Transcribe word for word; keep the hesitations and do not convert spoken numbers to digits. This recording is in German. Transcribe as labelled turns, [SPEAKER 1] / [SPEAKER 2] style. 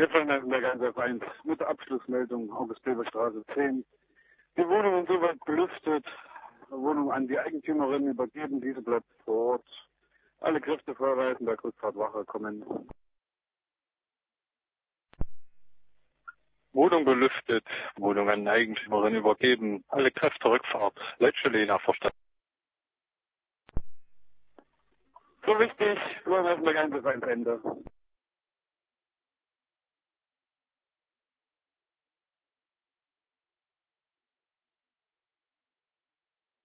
[SPEAKER 1] Wir vernetzen der ganze eins mit der Abschlussmeldung August-Bebel-Straße zehn. Die Wohnung insoweit belüftet, Wohnung an die Eigentümerin übergeben, diese bleibt vor Ort. Alle Kräfte vorweisen, der Rückfahrtwache kommen.
[SPEAKER 2] Wohnung belüftet, Wohnung an Eigentümerin übergeben, alle Kräfte Rückfahrt, Leitstelle verstanden.
[SPEAKER 1] So wichtig, wir messen der ganze eins Ende.